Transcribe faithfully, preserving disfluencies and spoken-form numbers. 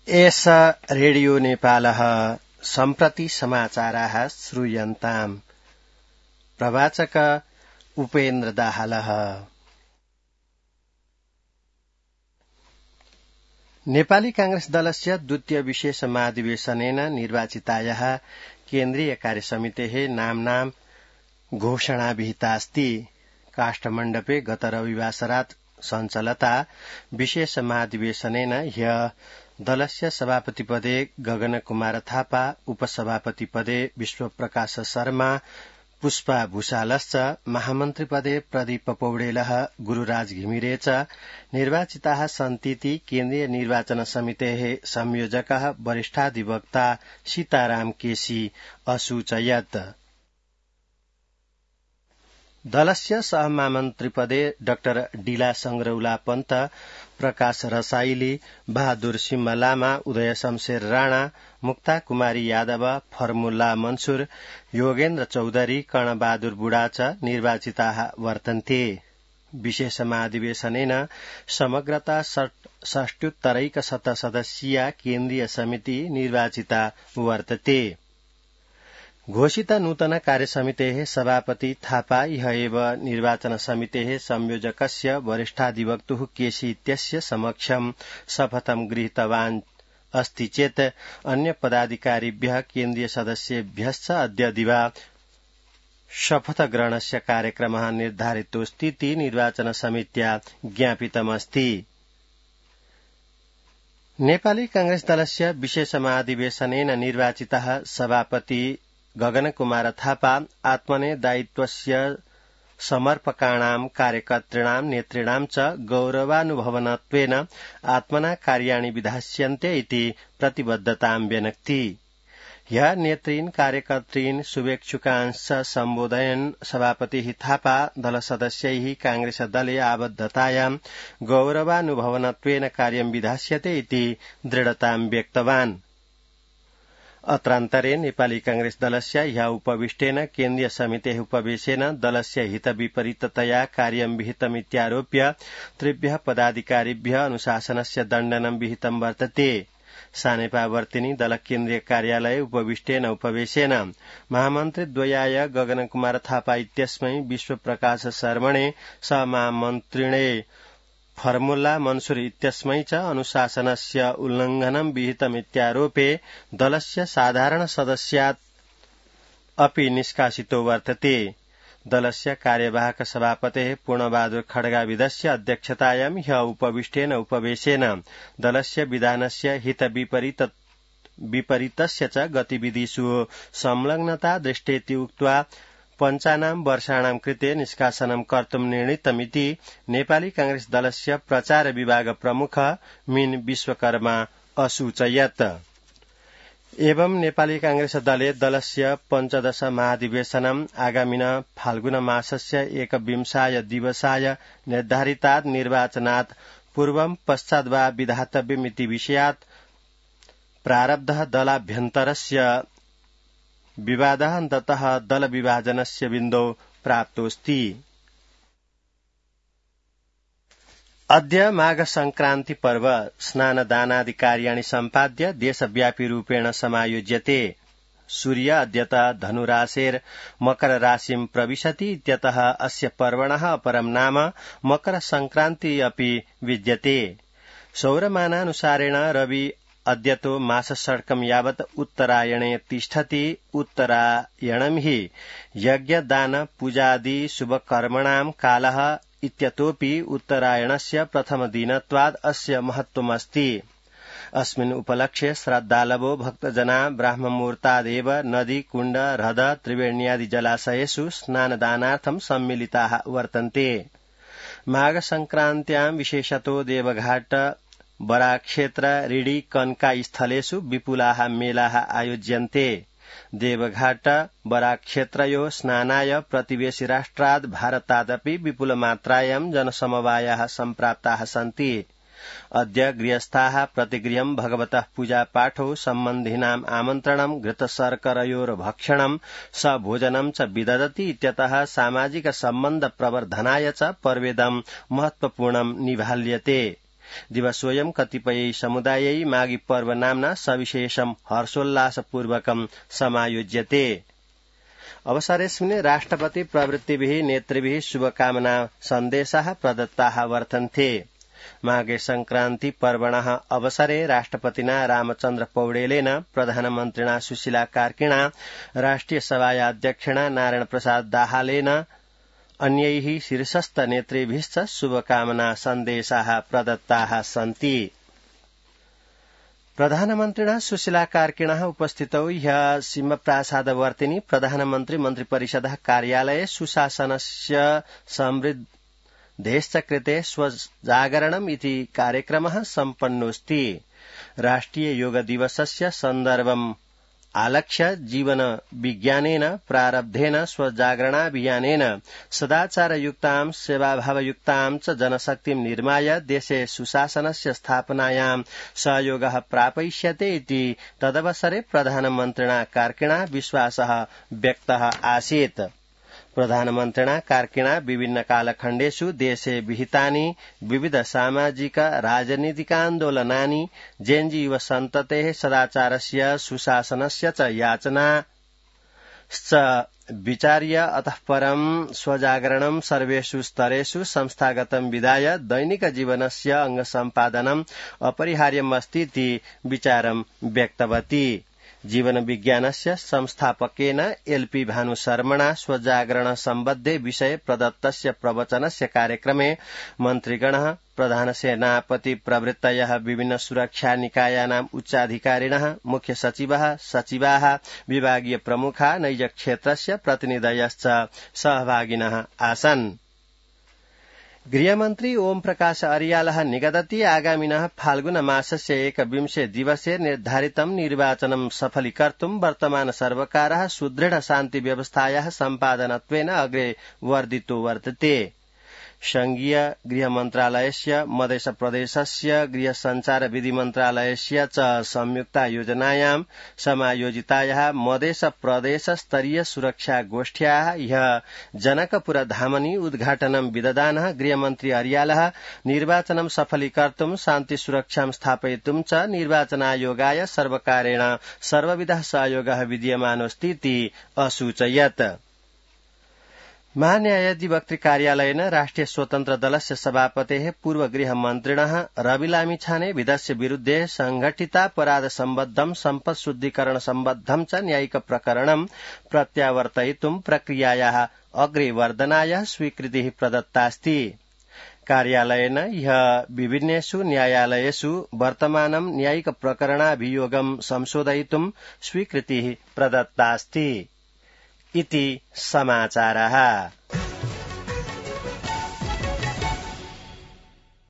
एष रेडियो नेपालः सम्प्रति समाचाराः श्रूयन्ताम्। प्रवाचक उपेन्द्र दाहालः। नेपाली कांग्रेस दलस्य द्वितीय विशेष महाधिवेशनेन निर्वाचितायाः केन्द्रीय कार्यसमितेः नाम्नां घोषणा विहितास्ति। काष्ठमण्डपे गत रविवासरात् सञ्चलता विशेष महाधिवेशनेन ह्य दलस्य सभापतिपदे गगनकुमार थापा, उपसभापतिपदे विश्वप्रकाश शर्मा, पुष्पा भूषालश्च, महामन्त्रिपदे प्रदीप पौडेलः, गुरूराज घिमिरे च निर्वाचिताः सन्तीति केन्द्रीय निर्वाचन समितेः संयोजकः वरिष्ठाधिवक्ता सीताराम केसी असूचयत्। दलस्य सहमहामन्त्रिपदे डाक्टर डीला संग्रौला पन्त, प्रकाश रसाइली, बहादुर सिंह लामा, उदय शमशेर राणा, मुक्ता कुमारी यादव, फर्मुल्ला मंसूर, योगेन्द्र चौधरी, कर्णबहादुर बुढा च निर्वाचिताः वर्तन्ते। विशेष महाधिवेशनेन समग्रता षष्ट्युत्तरैकशत सदस्यीया केन्द्रीय समिति निर्वाचिता वर्तते। घोषित नूतन कार्यसमितेः सभापति थापा इह एव निर्वाचन समितेः संयोजकस्य वरिष्ठाधिवक्तुः केसी इत्यस्य समक्षं शपथं गृहीतवान् अस्ति चेत् अन्य पदाधिकारिभ्यः केन्द्रीय सदस्येभ्यश्च अद्य दिवा शपथग्रहणस्य कार्यक्रमः निर्धारितोऽस्तीति निर्वाचन समित्या ज्ञापितमस्ति। नेपाली कांग्रेस दलस्य विशेष महाधिवेशनेन निर्वाचितः सभापति गगनकुमार थापा आत्मने दायित्वस्य समर्पकाणां कार्यकर्तॄणां नेतॄणां च गौरवानुभवनत्वेन आत्मना कार्याणि विधास्यन्ते इति प्रतिबद्धतां व्यनक्ति। ह्यः नेतॄन् कार्यकर्तॄन् शुभेच्छुकांश्च सम्बोधयन् सभापतिः थापा दलसदस्यैः कांग्रेस दले आबद्धतायां गौरवानुभवनत्वेन कार्यं विधास्यते इति दृढतां व्यक्तवान्। अत्रान्तरे नेपाली कांग्रेस दलस्य ह्यः उपविष्टेन केन्द्रीय समितेः उपवेशेन दलस्य हितविपरीततया कार्यं विहितमित्यारोप्य त्रिभ्यः पदाधिकारिभ्यः अनुशासनस्य दण्डनं विहितं वर्तते। सानेपावर्तिनी दल केन्द्रीय कार्यालये उपविष्टेन उपवेशेन महामन्त्रिद्वयाय गगनकुमार थापा इत्यस्मै विश्वप्रकाश शर्मणे सहमहामन्त्रिणे फर्मुल्ला मंसूर इत्यस्मै च अनुशासनस्य उल्लङ्घनं विहितमित्यारोपे दलस्य साधारण सदस्यात् अपि निष्कासितो वर्तते। दलस्य कार्यवाहक सभापतेः पूर्णबहादुर खड्गाविदस्य अध्यक्षतायां ह्यः उपविष्टेन उपवेशेन दलस्य विधानस्य हितविपरीत विपरीतस्य च गतिविधिषु संलग्नता दृष्टेति उक्त्वा पञ्चानां वर्षाणां कृते निष्कासनं कर्तुं निर्णीतमिति नेपाली कांग्रेस दलस्य प्रचार विभाग प्रमुख मीन विश्वकर्मा असूचयत्। एवं नेपाली कांग्रेस दले दलस्य पञ्चदश महाधिवेशनम् आगामिन फाल्गुन मासस्य एकविंशाय दिवसाय निर्धारितात् निर्वाचनात् पूर्वं पश्चात् वा विधातव्यमिति विषयात् प्रारब्धः दलाभ्यन्तरस्य विवादः अन्ततः दल विभाजनस्य बिन्दौ प्राप्तोऽस्ति। अद्य माघ संक्रान्ति पर्व स्नानदानादि कार्याणि सम्पाद्य देशव्यापी रूपेण समायोज्यते। सूर्य अद्यतः धनुराशेर मकर राशिं प्रविशति इत्यतः अस्य पर्वणः अपरं नाम मकर संक्रान्ति अपि विद्यते। सौरमानानुसारेण रवि अद्यतो मासषट्कं यावत् उत्तरायणे तिष्ठति। उत्तरायणं हि यज्ञदान पूजादि शुभकर्मणां कालः इत्यतोऽपि उत्तरायणस्य प्रथमदिनत्वात् अस्य महत्त्वमस्ति। अस्मिन् उपलक्ष्ये श्रद्धालवो भक्तजना ब्राह्ममुहूर्तादेव नदी कुण्ड ह्रद त्रिवेण्यादि जलाशयेषु स्नानदानार्थं सम्मिलिताः वर्तन्ते। माघ संक्रान्त्यां विशेषतो देवघाट बराक्षेत्र ऋडी कनका स्थलेषु विपुलाः मेलाः आयोज्यन्ते। देवघाट बराक्षेत्रयोः स्नानाय प्रतिवेशि राष्ट्रात् भारतादपि विपुलमात्रायां जनसमवायाः सम्प्राप्ताः सन्ति। अद्य गृहस्थाः प्रतिगृहं भगवतः पूजापाठौ सम्बन्धिनाम् आमन्त्रणं घृतशर्करयोर्भक्षणं स भोजनं च विदधति इत्यतः सामाजिक सम्बन्ध प्रवर्धनाय च पर्वेदं महत्वपूर्णं निभाल्यते। दिवसोऽयं कतिपय समुदायै मागी पर्व नाम्ना सविशेषं हर्षोल्लासपूर्वकं समायोज्यते। अवसरेऽस्मिन् राष्ट्रपति प्रवृत्तिभिः नेतृभिः शुभकामना सन्देशाः प्रदत्ताः वर्तन्ते। माघे संक्रान्ति पर्वणः अवसरे राष्ट्रपतिना रामचन्द्र पौडेलेन प्रधानमन्त्रिणा सुशीला कार्किणा राष्ट्रिय सभाया अध्यक्षेण नारायण प्रसाद दाहालेन अन्यैः शीर्षस्थ नेतृभिश्च शुभकामना सन्देशाः प्रदत्ताः सन्ति। प्रधानमन्त्रिणा सुशीला कार्किणः उपस्थितौ ह्यः सिंहप्रासादवर्तिनि प्रधानमन्त्री मन्त्रिपरिषदः कार्यालये सुशासनस्य समृद्धेश्च कृते स्वजागरणम् इति कार्यक्रमः सम्पन्नोऽस्ति। राष्ट्रिय योग दिवसस्य सन्दर्भम् आलक्ष्य जीवन विज्ञानेन प्रारब्धेन स्वजागरणाभियानेन सदाचारयुक्तां सेवाभावयुक्तां च जनशक्तिं निर्माय देशे सुशासनस्य स्थापनायां सहयोगः प्रापयिष्यते इति तदवसरे प्रधानमन्त्रिणा कार्किणा विश्वासः व्यक्तः आसीत्। प्रधानमन्त्रिणा कार्किणा विभिन्न कालखण्डेषु देशे विहितानि विविध सामाजिक राजनीतिकान्दोलनानि जेन्जी युव सन्ततेः सदाचारस्य सुशासनस्य च याचना विचार्य अतः परं स्वजागरणं सर्वेषु स्तरेषु संस्थागतं विधाय दैनिक जीवनस्य अङ्गसम्पादनम् अपरिहार्यमस्ति इति विचारं व्यक्तवती। जीवन विज्ञानस्य संस्थापकेन एलपी भानुशर्मणा स्वजागरण सम्बद्धे विषये प्रदत्तस्य प्रवचनस्य कार्यक्रमे मन्त्रिगणः प्रधान सेनापति प्रवृत्तयः विभिन्न सुरक्षा निकायानाम् उच्चाधिकारिणः मुख्य सचिवः सचिवाः विभागीय प्रमुखा नैजक्षेत्रस्य प्रतिनिधयश्च सहभागिनः आसन्। गृहमन्त्री ओम प्रकाश अर्यालः निगदति आगामिनः फाल्गुन मासस्य एकविंशे दिवसे निर्धारितं निर्वाचनं सफलीकर्तुं वर्तमान सर्वकारः सुदृढ शान्ति व्यवस्थायाः सम्पादनत्वेन अग्रे वर्धितो वर्तते। संघीय गृह मन्त्रालयस्य मध्य प्रदेशस्य गृह संचार विधि मन्त्रालयस्य च संयुक्ता योजनायां समायोजितायाः मध्य प्रदेश स्तरीय सुरक्षा गोष्ठ्याः ह्यः जनकपुरधामनि उद्घाटनं विदधानः गृहमन्त्री अर्यालः निर्वाचनं सफलीकर्तुं शान्ति सुरक्षां स्थापयितुं च निर्वाचनायोगाय सर्वकारेण सर्वविधः सहयोगः विद्यमानोऽस्ति इति असूचयत्। महान्यायाधिवक्तृ कार्यालयेन राष्ट्रिय स्वतन्त्र दलस्य सभापतेः पूर्व गृहमन्त्रिणः रवि लामिछाने विधस्य विरुद्धे संघटितापराध सम्बद्धं सम्पत् शुद्धिकरण सम्बद्धं च न्यायिक प्रकरणं प्रत्यावर्तयितुं प्रक्रियायाः अग्रेवर्धनाय स्वीकृतिः प्रदत्तास्ति। कार्यालयेन ह्यः विभिन्नेषु न्यायालयेषु वर्तमानं न्यायिक प्रकरणाभियोगं संशोधयितुं स्वीकृतिः प्रदत्तास्ति इति समाचारः।